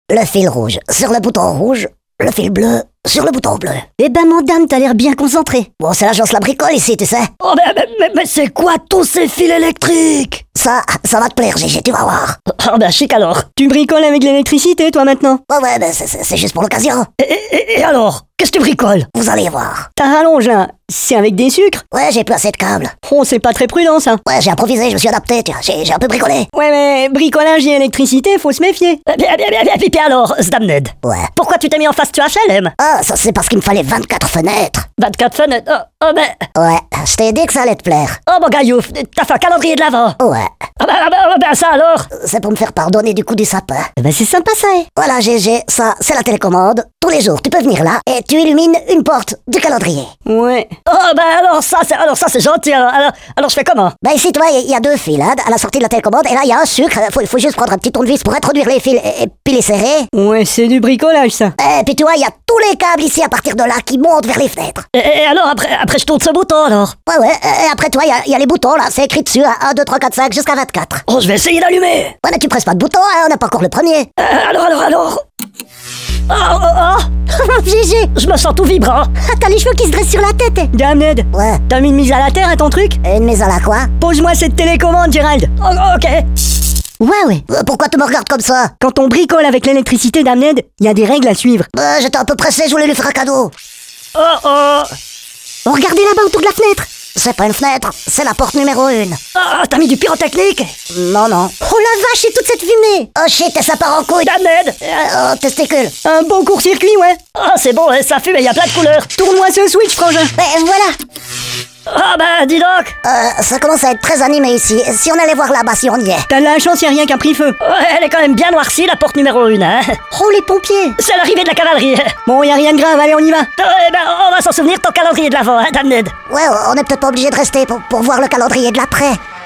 le fil rouge sur le bouton rouge, le fil bleu sur le bouton bleu. Eh ben, mon dame, t'as l'air bien concentré. Bon, c'est l'agence La Bricole ici, tu sais. Oh, mais c'est quoi tous ces fils électriques? Ça va te plaire, Gégé, tu vas voir. Ah ben chic alors. Tu bricoles avec l'électricité, toi, maintenant? Ouais, ben c'est juste pour l'occasion. Et alors? Qu'est-ce que tu bricoles? Vous allez voir. Ta rallonge, là, c'est avec des sucres? Ouais, j'ai plus assez de câbles. Oh, c'est pas très prudent, ça. Ouais, j'ai improvisé, je me suis adapté, tu vois. J'ai un peu bricolé. Ouais, mais bricolage et électricité, faut se méfier. Puis alors, Zdamned, Ouais. pourquoi tu t'es mis en face tu HLM? Ah, ça c'est parce qu'il me fallait 24 fenêtres. 24 fenêtres. Oh ben. Ouais, je t'ai dit que ça allait te plaire. Oh mon gaillouf, t'as fait un calendrier de l'avant. Ouais, Ah ben ça alors. c'est pour me faire pardonner du coup du sapin. Eh ben, c'est sympa, ça, hein. Voilà, Gégé, ça, c'est la télécommande. Tous les jours, tu peux venir là et tu illumines une porte du calendrier. Ouais. Oh ben alors ça c'est gentil. Alors je fais comment? Ben ici, tu vois, il y a deux fils hein, à la sortie de la télécommande. Et là, il y a un sucre. Faut juste prendre un petit tournevis pour introduire les fils et puis les serrer. Ouais, c'est du bricolage, ça. Et puis tu vois, il y a tous les câbles ici à partir de là qui montent vers les fenêtres. Et alors après je tourne ce bouton alors. Ouais, et après toi, il y a les boutons là, c'est écrit dessus, 1, 2, 3, 4, 5, jusqu'à 24. Oh je vais essayer d'allumer. Ouais, mais tu presses pas de bouton, hein, on n'a pas encore le premier. Alors. Oh, Gégé, je me sens tout vibrant. t'as les cheveux qui se dressent sur la tête. Dame Ned, Ouais, t'as mis une mise à la terre à ton truc? une maison là quoi? Pose-moi cette télécommande, Gérald. Oh, ok. Ouais. Pourquoi tu me regardes comme ça? Quand on bricole avec l'électricité, Dame Ned, il y a des règles à suivre. J'étais un peu pressé, je voulais lui faire un cadeau. Oh. Oh, regardez là-bas autour de la fenêtre. C'est pas une fenêtre, c'est la porte numéro 1. Ah, t'as mis du pyrotechnique? Non. Oh la vache, et toute cette fumée. Oh shit, et ça part en couille. Damned. Oh, testicule. Un bon court-circuit, ouais. Ah, c'est bon, ça fume et y a plein de couleurs. Tourne-moi ce switch, frangin. Voilà. Ah ben, dis donc. Ça commence à être très animé ici. Si on allait voir là-bas, si on y est. T'as de la chance, y'a rien qui a pris feu. Ouais, elle est quand même bien noircie, la porte numéro 1, hein. Oh, les pompiers. C'est l'arrivée de la cavalerie. Bon, y'a rien de grave, allez, on y va. Eh ben, on va s'en souvenir, ton calendrier de l'avant, hein, Damned. Ouais, on est peut-être pas obligé de rester pour voir le calendrier de l'après.